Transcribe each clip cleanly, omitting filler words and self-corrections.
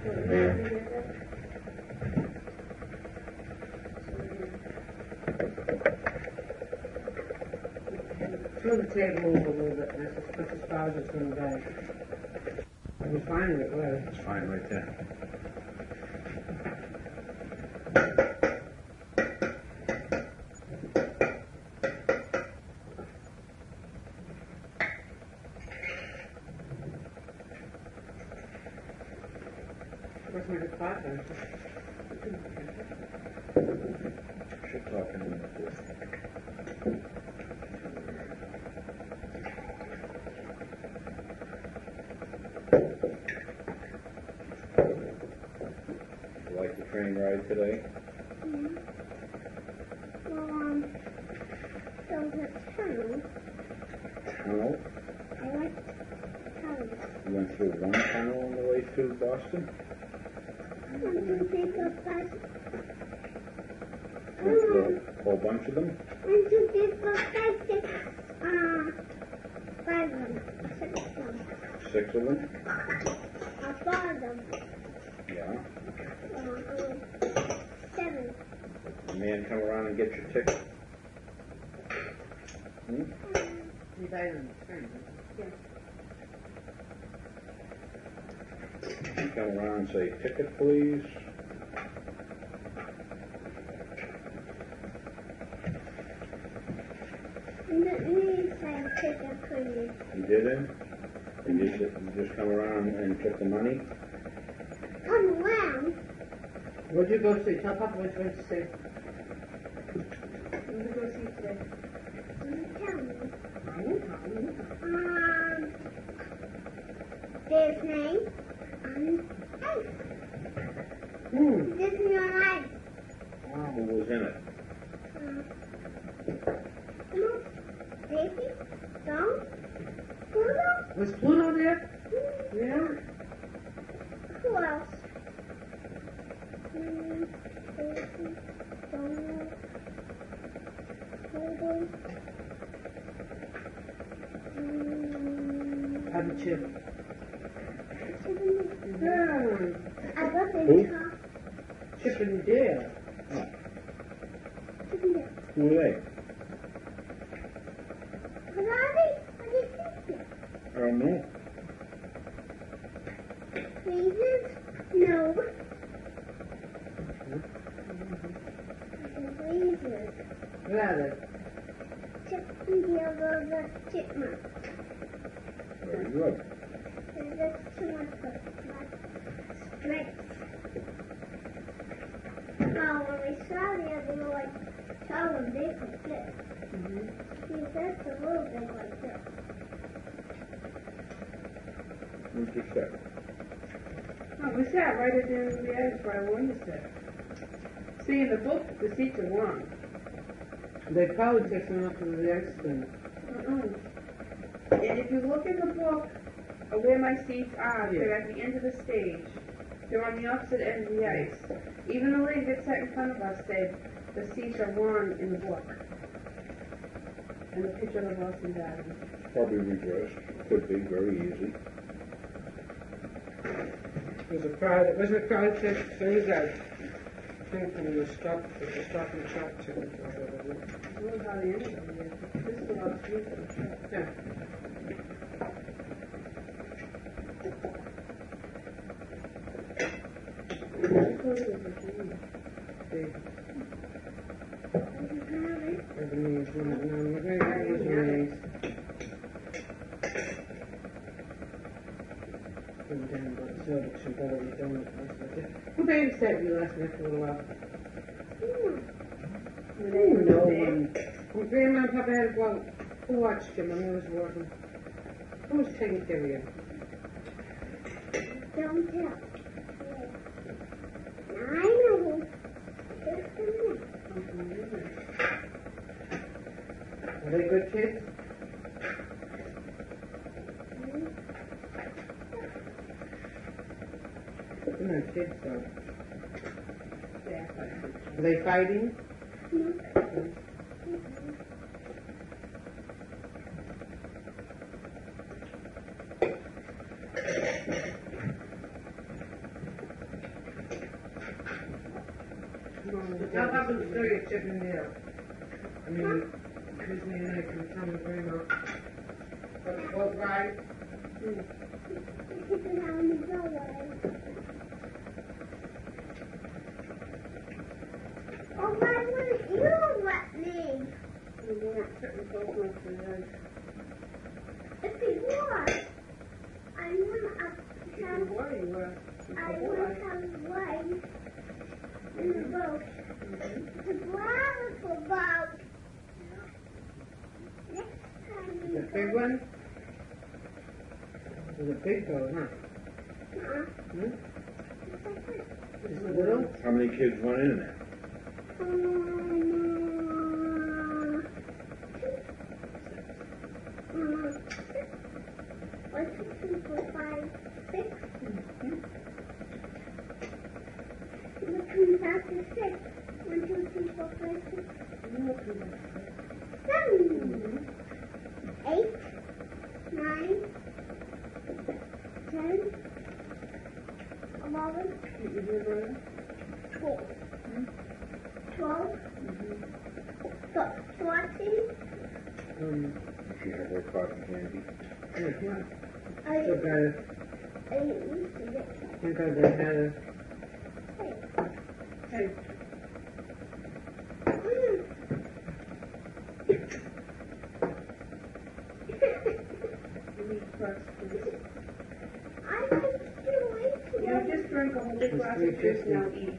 Throw the table over a little bit, that's as far as it's going to go. We're fine with it, right? It's fine right there. Where's my spot then? Should talk in a minute. You like the train ride today? So the tunnel, Tunnel? I like tunnels. You went through one tunnel on the way to Boston? I want to take a bus. Went through a whole bunch of them? I want to take a bus. 5 of them. 6 of them. 6 of them? 4 of them. Yeah. 7. The man come around and get your ticket? Hmm? You buy it on the train. You come around and say, ticket please. You said ticket, please. You didn't? You just come around and took the money? Come around. Where'd you go see? Tell Papa what you went to see. Where'd you go see today? Tell me. Disney on Ice. Disney on Ice. Wow. Who was in it? Daisy? Don? Pluto? Was Pluto there? Yeah. Who else? Daisy, Donald, Pluto. How did you? I got the Who? top. Chip and Dale. Who were they? I don't know. Reasons? No. Reasons. What are they? Chip and Dale were the chipmunk. Very good. That's too much for my strength. Now, when we saw the other little, like, tell them they could fit. See, that's a little bit like this. Who's your set? Oh, we sat right at the end of the edge where I wanted to sit. See, in the book, the seats are wrong. They probably take them up to the accident. And if you look in the book of where my seats are, they're at the end of the stage. They're on the opposite end of the ice. Even the lady that sat in front of us said the seats are wrong in the book. And the picture of Boston Garden. Probably reversed. Could be very easy. There's a crowd, it wasn't a crowd check, so you guys think from the stop and shop to it. I don't know how the end of it is. This is about streets. Yeah. Who babysat you last night for a little while? No one. When Grandma and Papa had to go out, who watched you when I was working? Who was taking care of you? Don't tell. I know. Just a minute. Are they good kids? They're not kids, though. Are they fighting? I'll have them throw your chicken there. I mean, Disney and I can come and bring up. But boat ride. Chicken on the doorway. Oh, why wouldn't you let me? We weren't sitting close enough to the edge. If you were, I want You can worry, you were. I want some way in the boat. The beautiful boat. Next time we The go. big one? It's a big boat, huh? Hmm? It's little? How many kids went in there? One, two, three, four, five, six. What comes after six? 1, 2, 3, 4, 5, 6, 7, 8, 9, 10, 11, 12. 12, 14. She had her cotton candy. Yeah. I So good. used to get Thank God they had a... Hey, you need crust, please. I like to wait You don't just drink a whole big glass of juice now, eat.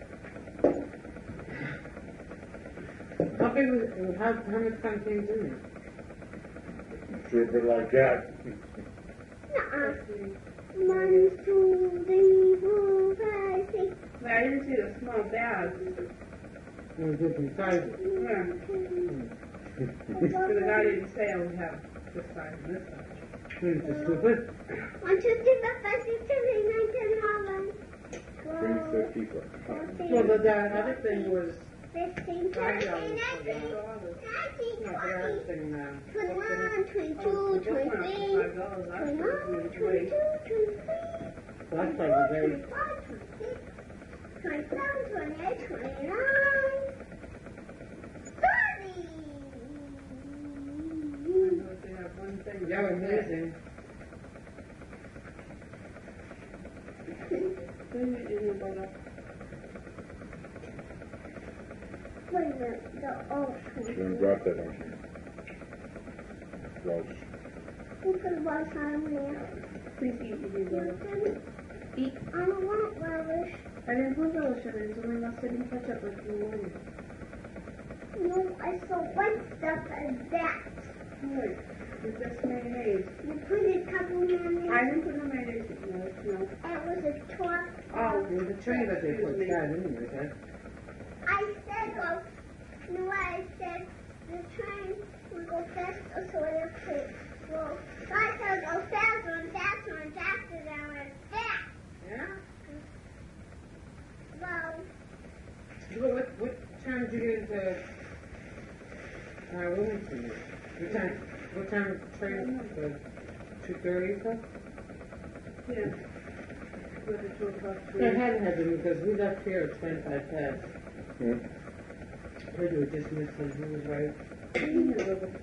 How big was, how much contains in there? Drip it like that. nuh-uh. 1, 2, 3, 4, 5, 6, But I didn't see the small bags. No different sizes. Yeah. So the guy didn't say I would have this size and this size. It's just stupid. 1, 2, 3, 4, 5, 6, 7, 8, 9, 10, 11, 350 for a cotton. 12, Well, the other thing was 15, 17, $5 18, for 19, the... 20, No, the other thing, 21, 22, Oh, 23, $5. I 21, was 22, 23, last time was very... 25, 26, 27, 28, 29, 30. They have one thing. Yeah, amazing. Then you didn't go up. Wait a minute, the old She didn't drop that on you. Gross. Who put one on there? Please eat, you didn't go up. Eat. I don't want relish. I didn't put relish in it. It's only mustard and ketchup like you wanted. No, I saw white stuff as that. Good. It's just mayonnaise. You put a couple mayonnaise. I didn't put no mayonnaise in it. No. It was a torch. Oh, It was a train that they put that anyway, huh? I said go. No, I said the train will go faster, so I have to go. So I said go faster and faster and faster, and I went fast. Yeah? Well, What time did you get into Wilmington? What time was the train? 2:30 or so? yeah. With the 2 o'clock It train. hadn't had been because we left here at 25 past. Hmm? Heard you just missed him, he was right. but you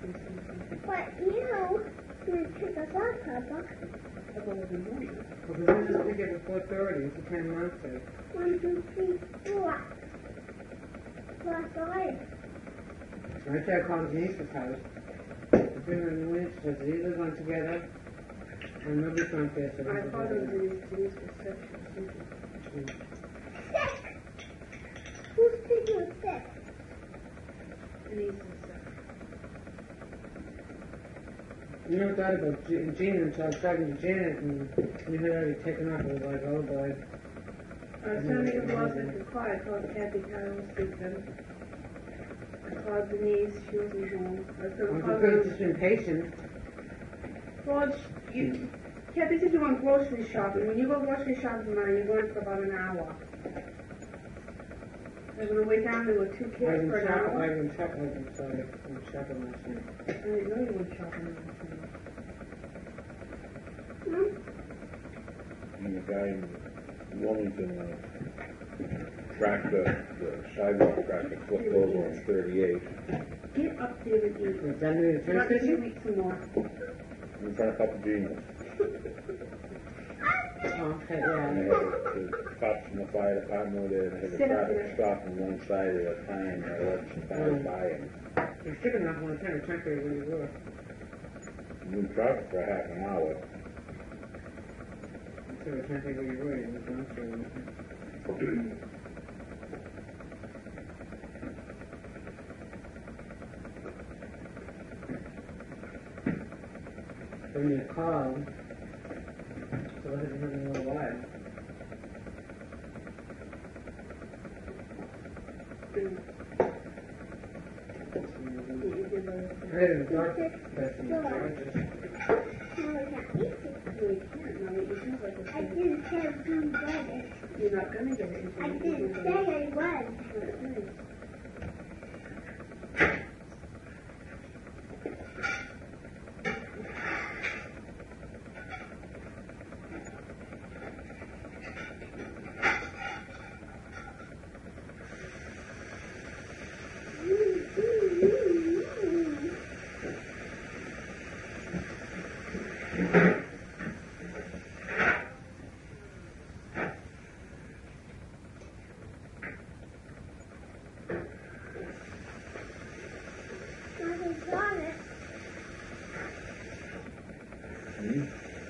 didn't pick us up, Papa. Because we just pick it at 4:30, it's a 10 months. 1, 2, 3, 4. Plus 5. Right there, I called Denise's house. I've been in the winter, because they live on together. And nobody's on there, so I thought it was Denise was sick. Sick! Who's picking sick? Denise is sick. You never thought about Gina until I was talking to Janet, and we had already taken off. It was like, oh boy. I was trying to get lost in the car. I called Kathy, Kyle was sleeping. I called Denise, she wasn't home. I was going to call I could have her. just been patient. Well, Kathy said you went grocery shopping. When you go grocery shopping, Mara, you're going for about an hour. I was going to wait down there with 2 kids for an hour. I went shopping last night. I didn't know you went shopping last night. And the guy in Wilmington, tractor, the sidewalk tractor flipped over on 38 Get up there and eat. Is that near the You're not train gonna station? eat some more. in front of Papagenos. Oh, okay, And yeah. they had the cops from the fire department were there, and they had the Sit up traffic there. stop on one side at a time, and I let some cars by, and You're skipping off on the train where you were. new traffic for half an hour. So we're trying to think where you were. You were going When you call, so let it in a little while. I had a dark person. No, not easy. I didn't say I was going to get it. You're not gonna get it. I didn't say I was. Nothing's on it. Hmm?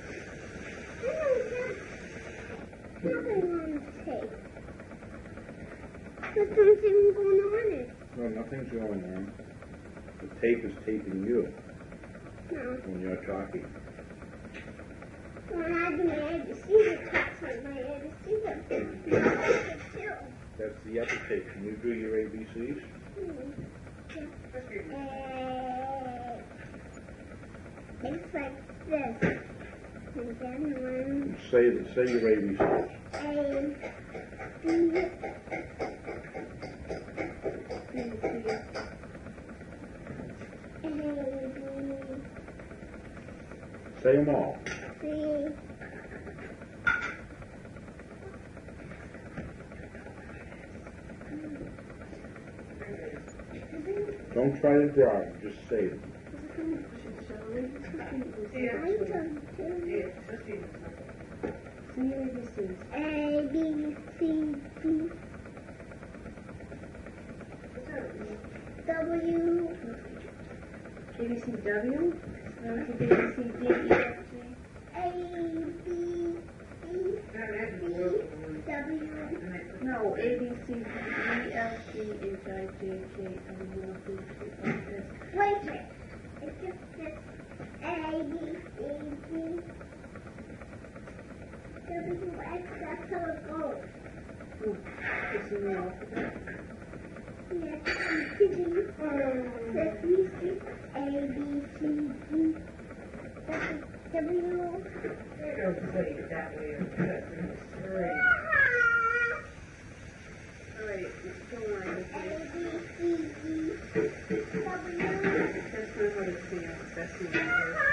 Nothing on the tape. Nothing's even going on it. No, nothing's going on. The tape is taping you No. when you're talking. When I do my ABC, the tape's on my ABC, the too. That's the other tape. Can you do your ABCs? It's like this. And then one, Say your ABCs. A, B, A, B, Say them all. C, Don't try to draw them, just say them. I don't do Say your ABCs. A, B, C, D, W, ABCW? No, it's ABCD, E, F, G. A, B, C, W, No, A, B, C, D, E, F, G, H, I, J, K, L, M, N, O, P, Q, R, S. wait, it's just this. A, B, C, D, W, X, that's how it goes. It's in the alphabet. Yes, C, D, let me see. A, B, C, D, W. Don't say it that way. Right. Alright, let's go on. A, B, C, D, W. That's not what it's saying. That's not what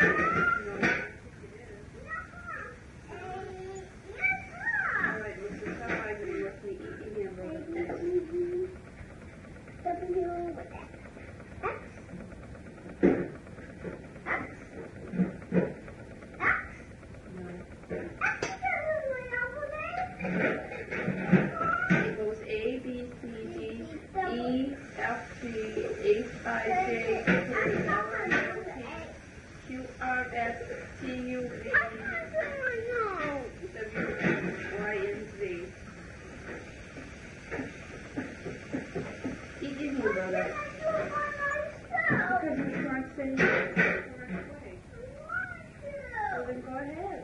Alright, let's just stop by the with the E number. It goes A, B, C, D, E, F, G, H, I, J, K, L, M, N, O, P, Q, R, S, T, U, V, W, X, Y, and Z. He gave me brother. Because you weren't saying it the correct way. Well, then go ahead.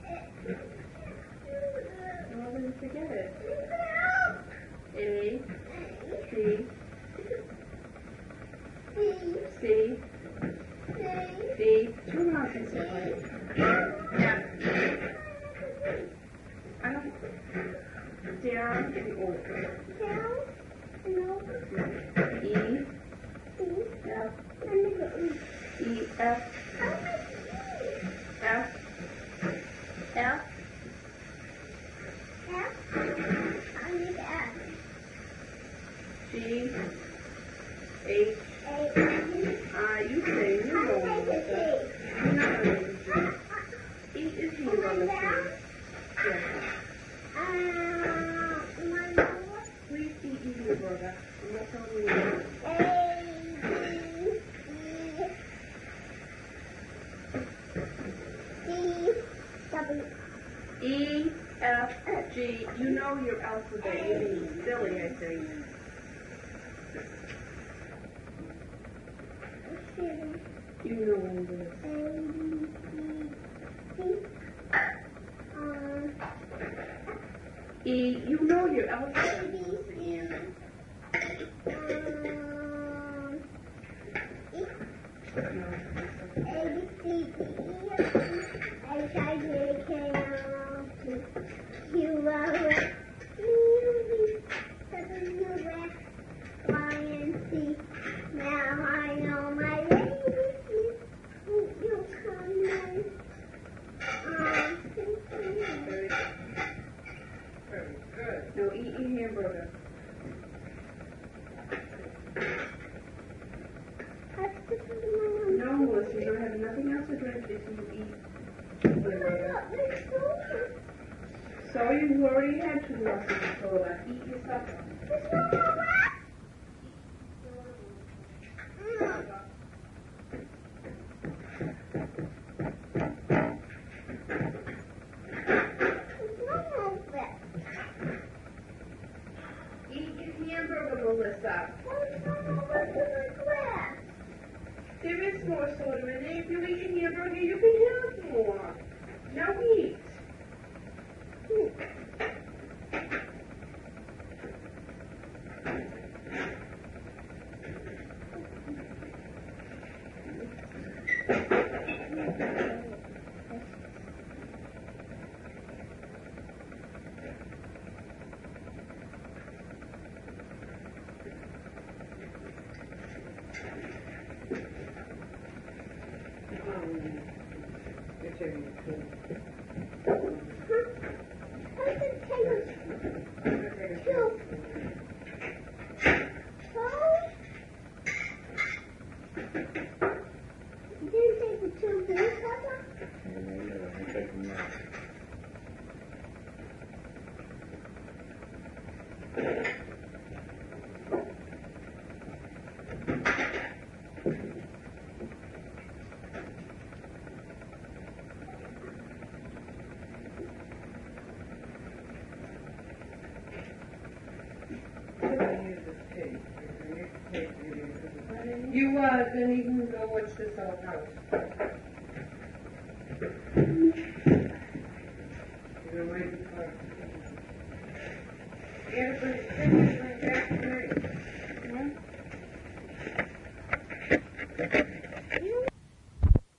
Well, then forget it. A, C, C, D, two mountains away. F. I don't, down to the O. E, F, E, F, F, F, I need to ask. E, F, G. You know your alphabet. You're being silly, I think. You know what it is. E, you know your alphabet. Now I know my ABC. You come in. Very good. No, eat your hamburger. No, Melissa, you're gonna have nothing else to drink if you eat hamburger. So you already had 2 glasses of soda. Eat your supper. Eat your hamburger, Melissa. There is more soda in it. If you eat your hamburger, you can have more. Now eat. I'm taking that. You didn't even go watch this old house. You're waiting for.